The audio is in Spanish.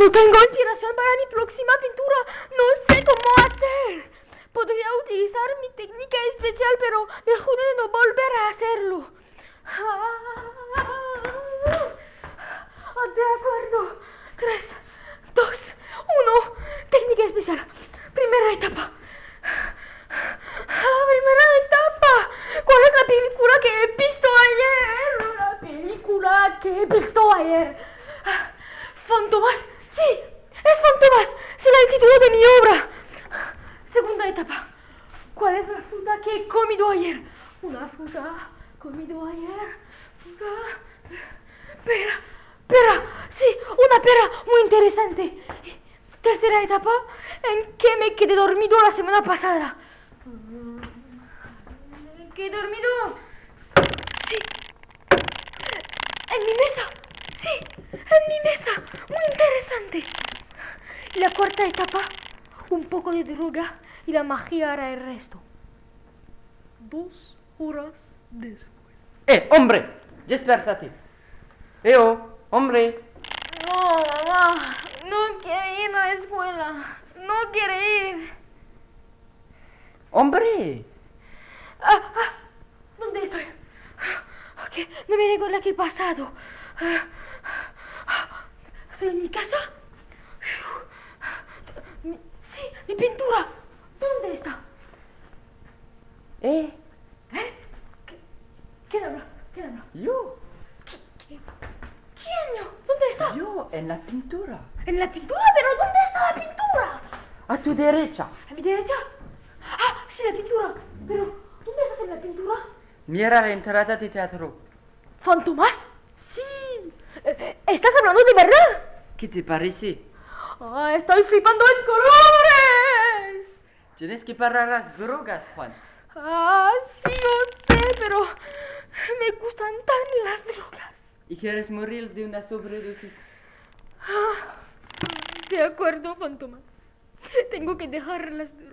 No tengo inspiración para mi próxima pintura. No sé cómo hacer. Podría utilizar mi técnica especial, pero me juro de no volver a hacerlo. De acuerdo. 3, 2, 1. Técnica especial. Primera etapa. Primera etapa. ¿Cuál es la película que he visto ayer? La película que he visto ayer. Fantomas. Sí, es Fantomas. Será el título de mi obra. Segunda etapa. ¿Cuál es la fruta que he comido ayer? Una fruta comido ayer. Pera. Sí, una pera muy interesante. Tercera etapa. ¿En qué me quedé dormido la semana pasada? ¿Qué he dormido? Sí. En mi mesa. Sí, en mi mesa. Muy interesante. Y la cuarta etapa. Un poco de droga y la magia hará el resto. 2 horas después. Hombre! Despiértate. Hombre. No, mamá. No quiere ir a la escuela. No quiere ir. Hombre. ¿Dónde estoy? ¿Qué? No me recuerdo qué he pasado. ¿Estoy en mi casa? Sí, mi pintura. ¿Dónde está? ¿Quién habla? Yo. ¿Quién? ¿Dónde está? Yo, en la pintura. ¿En la pintura? ¿Pero dónde está la pintura? A tu derecha. ¿A mi derecha? Sí, la pintura. Pero, ¿dónde estás en la pintura? Mira la entrada de teatro. ¿Fantomas? Sí. ¿Estás hablando de verdad? ¿Qué te parece? Estoy flipando en colores. Tienes que parar las drogas, Juan. Sí, yo sé, pero me gustan tan las drogas. ¿Y quieres morir de una sobredosis? De acuerdo, Fantomas. Tengo que dejar las drogas.